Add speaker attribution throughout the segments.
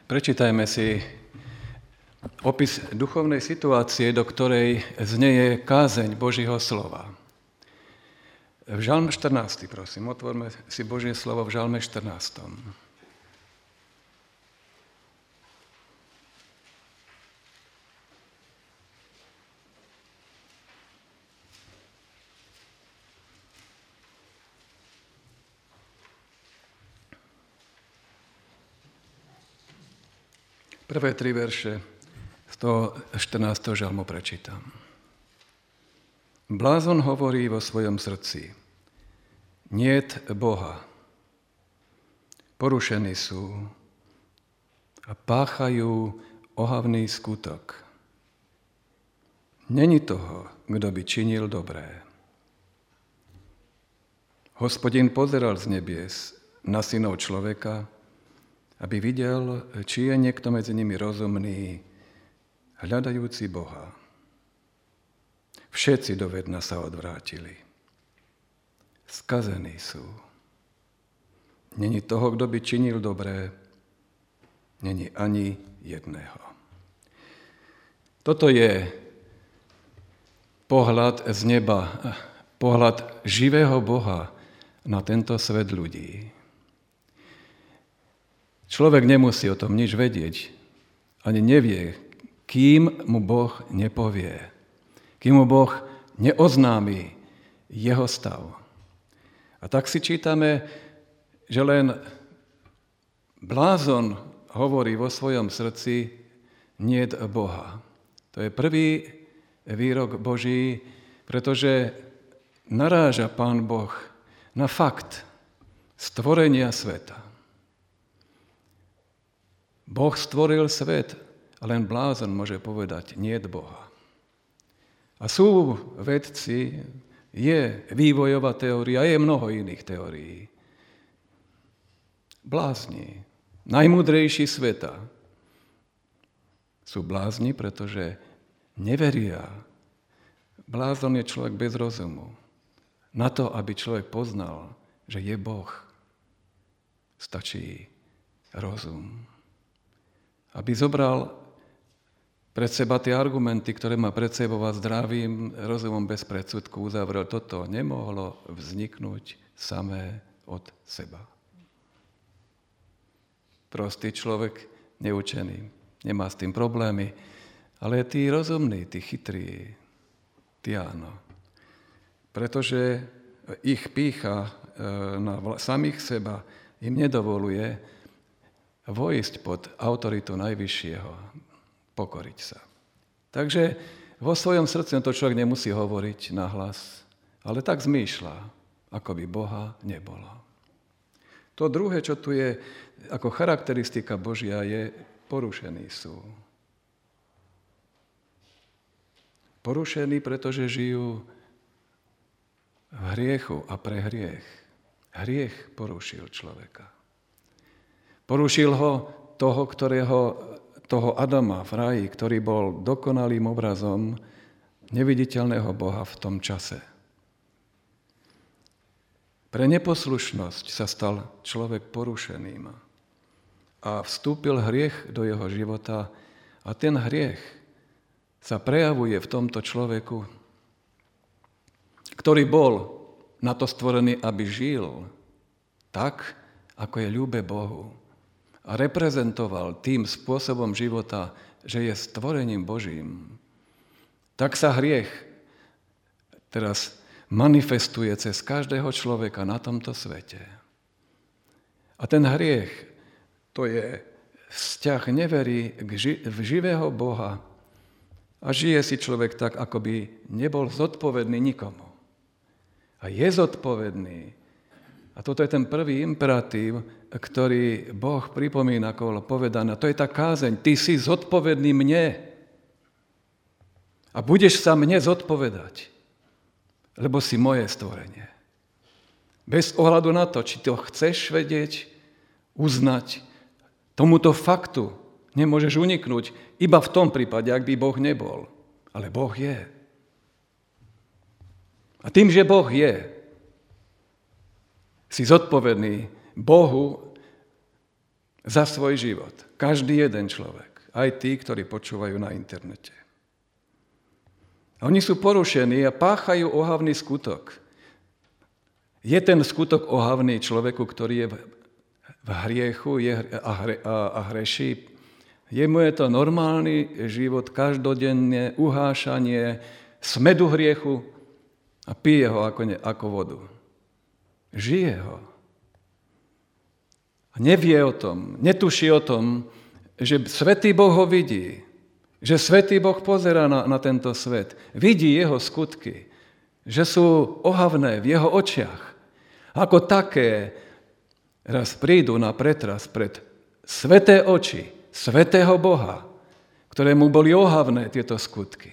Speaker 1: Prečítajme si opis duchovnej situácie, do ktorej znieje kázeň Božieho slova. V Žalme 14, prosím, otvorme si Božie slovo v Žalme 14. Prvé 3 verše z toho 14. žalmu prečítam. Blázon hovorí vo svojom srdci: niet Boha. Porušení sú a páchajú ohavný skutok. Není toho, kto by činil dobré. Hospodin pozeral z nebies na synov človeka, aby videl, či je niekto medzi nimi rozumný, hľadajúci Boha. Všetci do vedna sa odvrátili. Skazení sú. Není toho, kto by činil dobré, není ani jedného. Toto je pohľad z neba, pohľad živého Boha na tento svet ľudí. Človek nemusí o tom nič vedieť, ani nevie, kým mu Boh nepovie, kým mu Boh neoznámi jeho stav. A tak si čítame, že len blázon hovorí vo svojom srdci: niet Boha. To je prvý výrok Boží, pretože naráža Pán Boh na fakt stvorenia sveta. Boh stvoril svet a len blázon môže povedať: niet Boha. A sú vedci, je vývojová teória, je mnoho iných teórií. Blázni, najmúdrejší sveta, sú blázni, pretože neveria. Blázon je človek bez rozumu. Na to, aby človek poznal, že je Boh, stačí rozum. Aby zobral pred seba tie argumenty, ktoré má pred sebou a zdravým rozumom bez predsudku uzavrel: toto nemohlo vzniknúť samé od seba. Prostý človek, neučený, nemá s tým problémy, ale tí rozumní, tí chytrí, tí áno. Pretože ich pýcha na samých seba im nedovoluje vojsť pod autoritu Najvyššieho, pokoriť sa. Takže vo svojom srdci to človek nemusí hovoriť nahlas, ale tak zmýšľa, ako by Boha nebolo. To druhé, čo tu je ako charakteristika Božia, je: porušení sú. Porušení, pretože žijú v hriechu a pre hriech. Hriech porušil človeka. Porušil ho toho Adama v ráji, ktorý bol dokonalým obrazom neviditeľného Boha v tom čase. Pre neposlušnosť sa stal človek porušeným a vstúpil hriech do jeho života a ten hriech sa prejavuje v tomto človeku, ktorý bol na to stvorený, aby žil tak, ako je ľúbe Bohu. A reprezentoval tým spôsobom života, že je stvorením Božím. Tak sa hriech teraz manifestuje cez každého človeka na tomto svete. A ten hriech, to je vzťah neverí v živého Boha a žije si človek tak, ako by nebol zodpovedný nikomu. A je zodpovedný. A toto je ten prvý imperatív, ktorý Boh pripomína, ako bolo povedané. To je tá kázeň: ty si zodpovedný mne a budeš sa mne zodpovedať, lebo si moje stvorenie. Bez ohľadu na to, či to chceš vedieť, uznať, tomuto faktu nemôžeš uniknúť iba v tom prípade, ak by Boh nebol. Ale Boh je. A tým, že Boh je, si zodpovedný Bohu za svoj život. Každý jeden človek. Aj tí, ktorí počúvajú na internete. A oni sú porušení a páchajú ohavný skutok. Je ten skutok ohavný človeku, ktorý je v hriechu a hreší? Jemu je to normálny život, každodenne uhášanie smedu hriechu a pije ho ako vodu. Žije ho. A nevie o tom, netuší o tom, že svätý Boh ho vidí, že svätý Boh pozerá na tento svet, vidí jeho skutky, že sú ohavné v jeho očiach. Ako také raz prídu na pretras pred sväté oči svätého Boha, ktorému boli ohavné tieto skutky.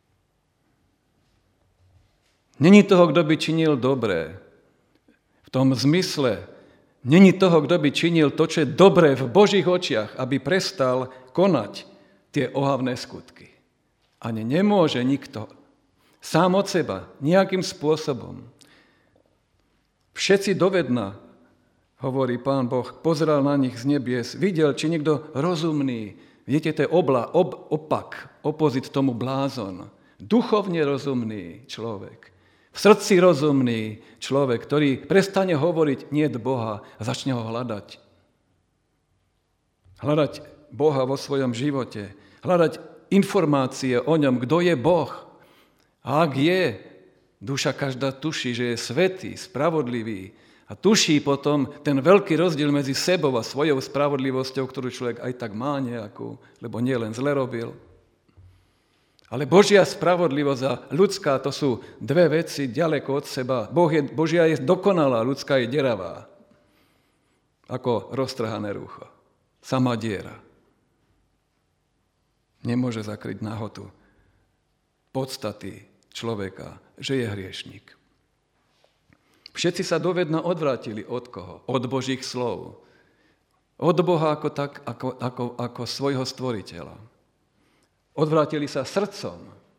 Speaker 1: Není toho, kto by činil dobré. V tom zmysle, není toho, kto by činil to, čo je dobré v Božích očiach, aby prestal konať tie ohavné skutky. Ani nemôže nikto sám od seba, nejakým spôsobom. Všetci dovedna, hovorí Pán Boh, pozeral na nich z nebies, videl, či niekto rozumný, viete, to je opak, opozit tomu blázon, duchovne rozumný človek, v srdci rozumný človek, ktorý prestane hovoriť niet Boha a začne ho hľadať. Hľadať Boha vo svojom živote, hľadať informácie o ňom, kto je Boh. A ak je, duša každá tuší, že je svätý, spravodlivý a tuší potom ten veľký rozdiel medzi sebou a svojou spravodlivosťou, ktorú človek aj tak má nejakú, lebo nie len zle robil. Ale Božia spravodlivosť a ľudská, to sú dve veci ďaleko od seba. Božia je dokonalá, ľudská je deravá. Ako roztrhané rúcho. Sama diera. Nemôže zakryť nahotu podstaty človeka, že je hriešnik. Všetci sa dovedna odvrátili od koho? Od Božích slov. Od Boha ako svojho stvoriteľa. Odvrátili sa srdcom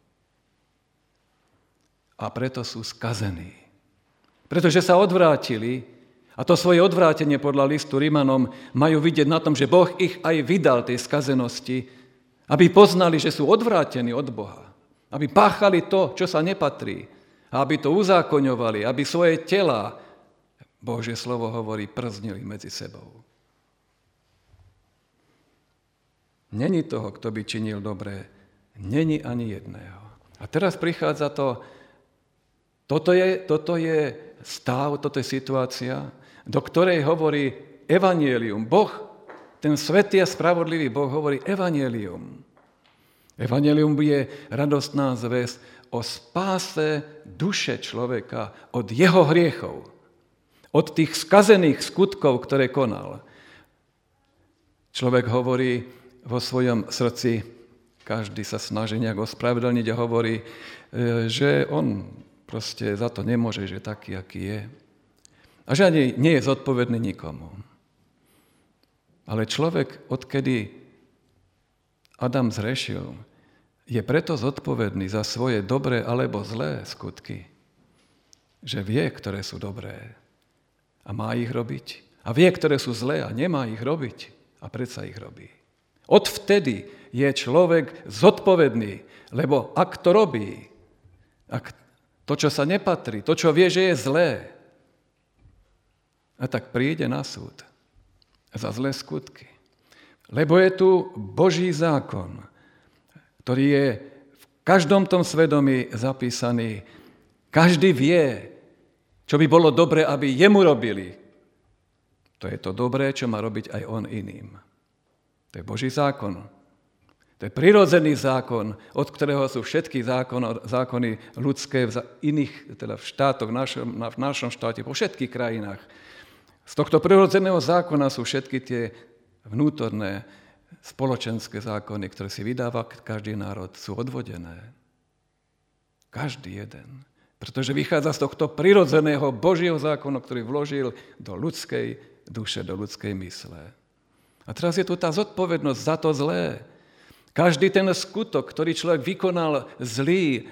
Speaker 1: a preto sú skazení. Pretože sa odvrátili, a to svoje odvrátenie podľa listu Rimanom majú vidieť na tom, že Boh ich aj vydal tej skazenosti, aby poznali, že sú odvrátení od Boha, aby páchali to, čo sa nepatrí, a aby to uzákoňovali, aby svoje tela, Božie slovo hovorí, prznili medzi sebou. Není toho, kto by činil dobré. Není ani jedného. A teraz prichádza to, toto je stav, toto je situácia, do ktorej hovorí evanjelium. Boh, ten svätý a spravodlivý Boh hovorí evanjelium. Evanjelium je radostná zvesť o spáse duše človeka od jeho hriechov, od tých skazených skutkov, ktoré konal. Človek hovorí vo svojom srdci, každý sa snaží nejak ospravedlniť a hovorí, že on proste za to nemôže, že taký, aký je. A že ani nie je zodpovedný nikomu. Ale človek, odkedy Adam zhrešil, je preto zodpovedný za svoje dobré alebo zlé skutky, že vie, ktoré sú dobré a má ich robiť. A vie, ktoré sú zlé a nemá ich robiť a predsa ich robí. Odvtedy je človek zodpovedný, lebo ak to robí, ak to, čo sa nepatrí, to, čo vie, že je zlé, a tak príde na súd za zlé skutky. Lebo je tu Boží zákon, ktorý je v každom tom svedomí zapísaný. Každý vie, čo by bolo dobre, aby jemu robili. To je to dobré, čo má robiť aj on iným. To je Boží zákon. To je prirodzený zákon, od ktorého sú všetky zákony ľudské v iných, teda v štátoch, v našom štáte, po všetkých krajinách. Z tohto prirodzeného zákona sú všetky tie vnútorné spoločenské zákony, ktoré si vydáva každý národ, sú odvodené. Každý jeden. Pretože vychádza z tohto prirodzeného Božieho zákona, ktorý vložil do ľudskej duše, do ľudskej mysle. A teraz je tu tá zodpovednosť za to zlé. Každý ten skutok, ktorý človek vykonal zlý,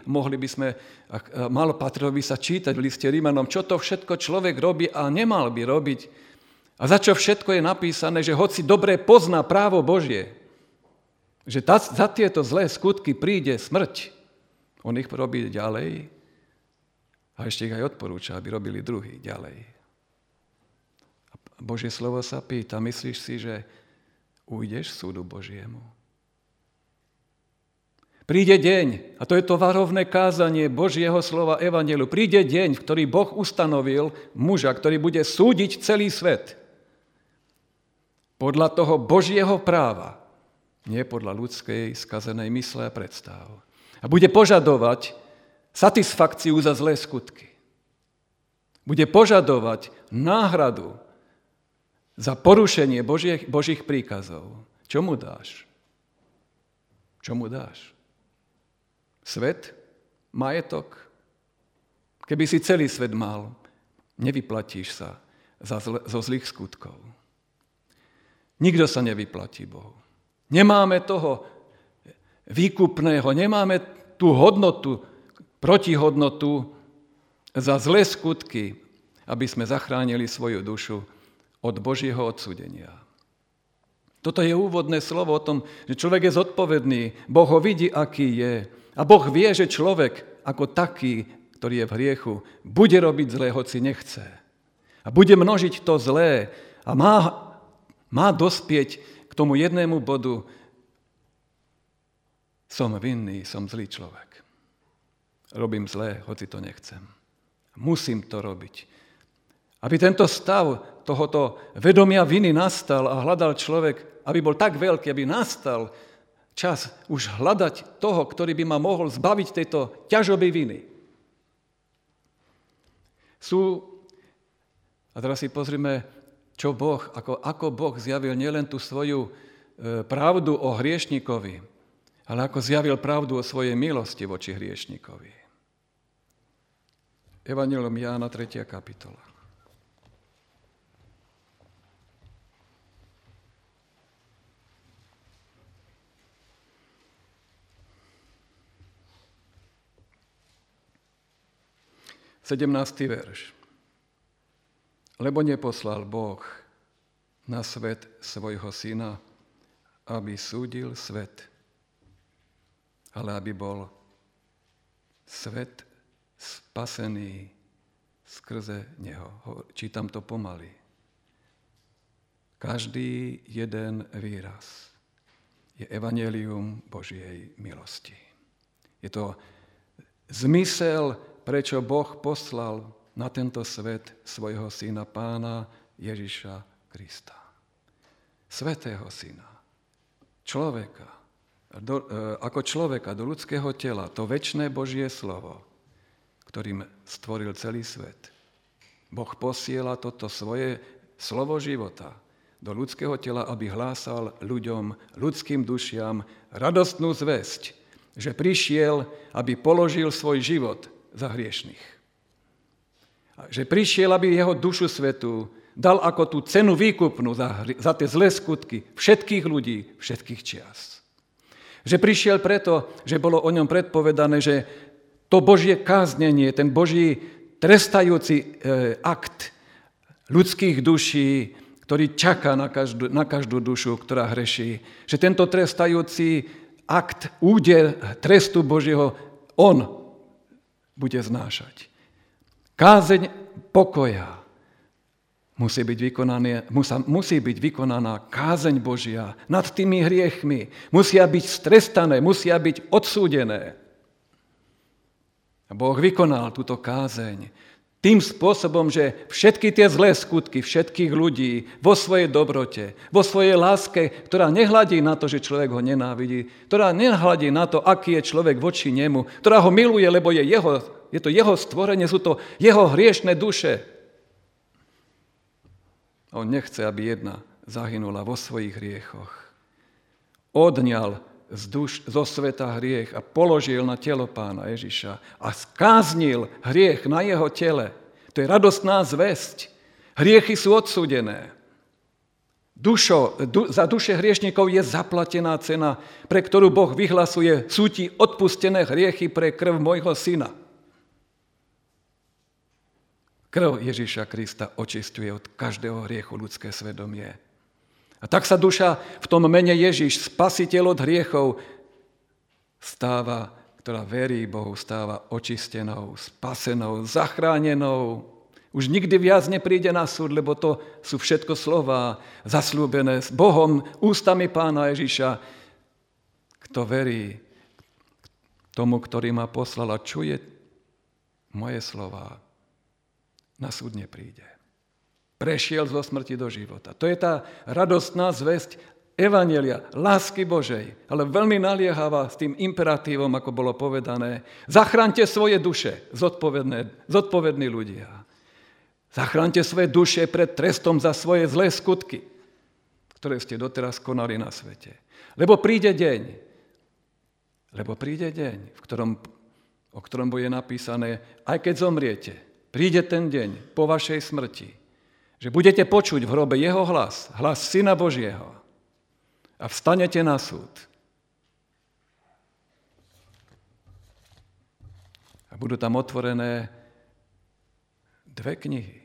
Speaker 1: malo patrilo by sa čítať v liste Rimanom, čo to všetko človek robí a nemal by robiť, A za čo všetko je napísané, že hoci dobre pozná právo Božie, že za tieto zlé skutky príde smrť, on ich robí ďalej a ešte ich aj odporúča, aby robili druhý ďalej. A Božie slovo sa pýta, myslíš si, že ujdeš súdu Božiemu? Príde deň, a to je to varovné kázanie Božieho slova Evanjeliu, príde deň, v ktorý Boh ustanovil muža, ktorý bude súdiť celý svet. Podľa toho Božieho práva, nie podľa ľudskej skazenej mysle a predstav. A bude požadovať satisfakciu za zlé skutky. Bude požadovať náhradu za porušenie Božích príkazov. Čo mu dáš? Čo mu dáš? Svet? Majetok? Keby si celý svet mal, nevyplatíš sa zo zlých skutkov. Nikto sa nevyplatí Bohu. Nemáme toho výkupného, nemáme tú hodnotu, protihodnotu za zlé skutky, aby sme zachránili svoju dušu od Božieho odsúdenia. Toto je úvodné slovo o tom, že človek je zodpovedný, Boh ho vidí, aký je. A Boh vie, že človek ako taký, ktorý je v hriechu, bude robiť zlé, hoci nechce. A bude množiť to zlé a má dospieť k tomu jednému bodu. Som vinný, som zlý človek. Robím zlé, hoci to nechcem. Musím to robiť. Aby tento stav tohoto vedomia viny nastal a hľadal človek, aby bol tak veľký, aby nastal čas už hľadať toho, ktorý by ma mohol zbaviť tejto ťažoby viny. A teraz si pozrime, čo Boh, ako Boh zjavil nielen tú svoju pravdu o hriešnikovi, ale ako zjavil pravdu o svojej milosti voči hriešnikovi. Evanjelium Jána, 3. kapitola. Sedemnácty verš. Lebo neposlal Boh na svet svojho syna, aby súdil svet, ale aby bol svet spasený skrze neho. Čítam to pomaly. Každý jeden výraz je evanjelium Božej milosti. Je to zmysel, prečo Boh poslal na tento svet svojho syna, Pána Ježiša Krista. Svätého syna, človeka, ako človeka do ľudského tela, to večné Božie slovo, ktorým stvoril celý svet. Boh posiela toto svoje slovo života do ľudského tela, aby hlásal ľuďom, ľudským dušiam radostnú zvesť, že prišiel, aby položil svoj život za hriešných. Že prišiel, aby jeho dušu svätú dal ako tú cenu výkupnú za tie zlé skutky všetkých ľudí, všetkých čias. Že prišiel preto, že bolo o ňom predpovedané, že to Božie káznenie, ten Boží trestajúci akt ľudských duší, ktorý čaká na každú dušu, ktorá hreší, že tento trestajúci akt, úder trestu Božieho, on bude znášať. Kázeň pokoja musí byť vykonaná kázeň Božia nad tými hriechmi. Musia byť strestané, musia byť odsúdené. A Boh vykonal túto kázeň tým spôsobom, že všetky tie zlé skutky všetkých ľudí vo svojej dobrote, vo svojej láske, ktorá nehľadí na to, že človek ho nenávidí, ktorá nehľadí na to, aký je človek voči nemu, ktorá ho miluje, lebo je to jeho stvorenie, sú to jeho hriešne duše. On nechce, aby jedna zahynula vo svojich hriechoch. Odňal zo sveta hriech a položil na telo Pána Ježiša a skáznil hriech na jeho tele. To je radostná zvesť. Hriechy sú odsúdené. Za duše hriešnikov je zaplatená cena, pre ktorú Boh vyhlasuje, sú ti odpustené hriechy pre krv môjho syna. Krv Ježiša Krista očisťuje od každého hriechu ľudské svedomie. A tak sa duša v tom mene Ježiš, spasiteľ od hriechov, stáva, ktorá verí Bohu, stáva očistenou, spasenou, zachránenou. Už nikdy viac nepríde na súd, lebo to sú všetko slová zasľúbené s Bohom, ústami Pána Ježiša. Kto verí tomu, ktorý ma poslal a čuje moje slová, na súd nepríde. Prešiel zo smrti do života. To je tá radostná zvesť evanjelia, lásky Božej, ale veľmi naliehavá s tým imperatívom, ako bolo povedané. Zachraňte svoje duše, zodpovední ľudia. Zachraňte svoje duše pred trestom za svoje zlé skutky, ktoré ste doteraz konali na svete. Lebo príde deň, o ktorom bude napísané, aj keď zomriete, príde ten deň po vašej smrti, že budete počuť v hrobe jeho hlas, hlas Syna Božieho a vstanete na súd. A budú tam otvorené dve knihy.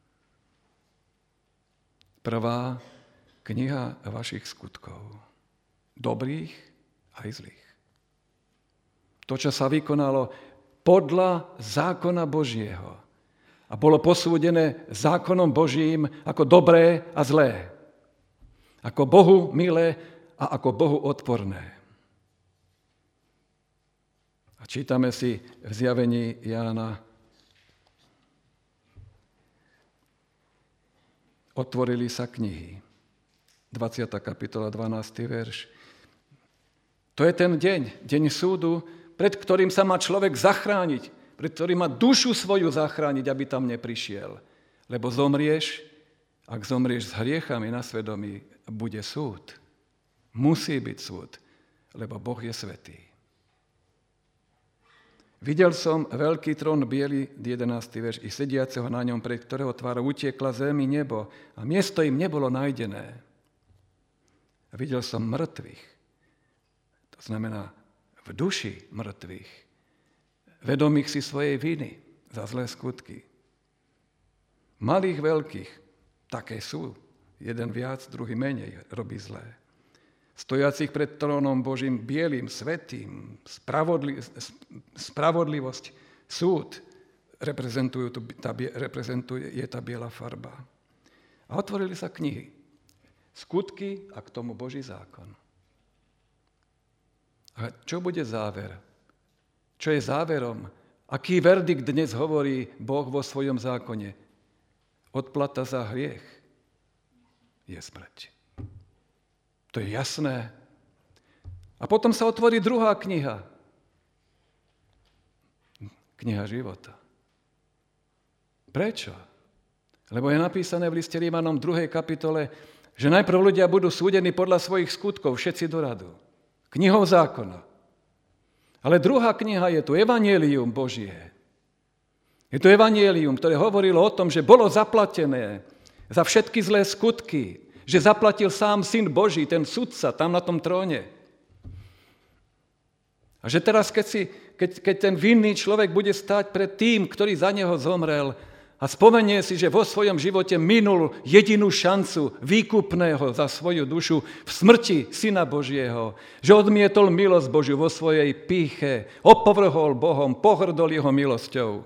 Speaker 1: Prvá kniha vašich skutkov, dobrých aj zlých. To, čo sa vykonalo podľa zákona Božieho a bolo posúdené zákonom Božím ako dobré a zlé, ako Bohu milé a ako Bohu odporné. A čítame si v zjavení Jána: otvorili sa knihy. 20. kapitola, 12. verš. To je ten deň súdu, pred ktorým sa má človek zachrániť, pred ktorým má dušu svoju zachrániť, aby tam neprišiel. Lebo zomrieš, ak zomrieš s hriechami na svedomí, bude súd. Musí byť súd, lebo Boh je svätý. Videl som veľký trón biely, 11. verš, i sediaceho na ňom, pred ktorého tvárou utiekla zem i nebo a miesto im nebolo nájdené. A videl som mŕtvych, to znamená v duši mŕtvych, vedomých si svojej viny za zlé skutky. Malých, veľkých, také sú. Jeden viac, druhý menej robí zlé. Stojacich pred trónom Božím bielým, svätým, spravodlivosť, súd reprezentuje tá biela farba. A otvorili sa knihy. Skutky a k tomu Boží zákon. A čo bude záver? Čo je záverom? Aký verdikt dnes hovorí Boh vo svojom zákone? Odplata za hriech je smrť. To je jasné. A potom sa otvorí druhá kniha. Kniha života. Prečo? Lebo je napísané v liste Rímanom 2. kapitole, že najprv ľudia budú súdení podľa svojich skutkov, všetci do radu. Knihou zákona. Ale druhá kniha je tu evanjelium Božie. Je to evanjelium, ktoré hovorilo o tom, že bolo zaplatené za všetky zlé skutky, že zaplatil sám Syn Boží, ten sudca, tam na tom tróne. A že teraz, keď ten vinný človek bude stáť pred tým, ktorý za neho zomrel, a spomenie si, že vo svojom živote minul jedinú šancu výkupného za svoju dušu v smrti Syna Božieho, že odmietol milosť Božiu vo svojej pýche, opovrhol Bohom, pohrdol jeho milosťou.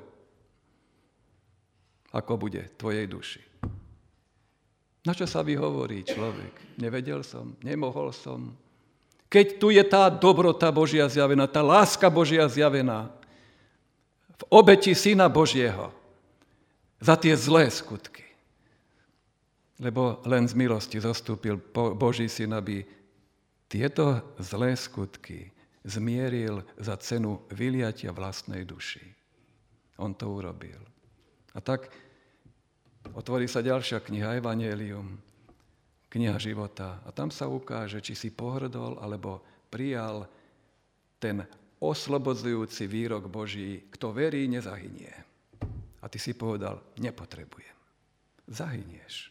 Speaker 1: Ako bude tvojej duši? Na čo sa vyhovorí človek? Nevedel som, nemohol som. Keď tu je tá dobrota Božia zjavená, tá láska Božia zjavená v obeti Syna Božieho, za tie zlé skutky. Lebo len z milosti zostúpil Boží Syn, aby tieto zlé skutky zmieril za cenu vyliatia vlastnej duši. On to urobil. A tak otvorí sa ďalšia kniha, Evanjelium, kniha života. A tam sa ukáže, či si pohrdol, alebo prijal ten oslobodzujúci výrok Boží, kto verí, nezahynie. A ty si povedal, nepotrebujem. Zahynieš.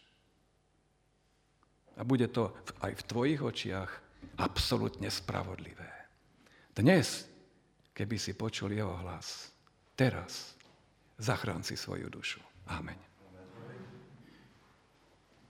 Speaker 1: A bude to aj v tvojich očiach absolútne spravodlivé. Dnes, keby si počul jeho hlas, teraz zachrán si svoju dušu. Amen.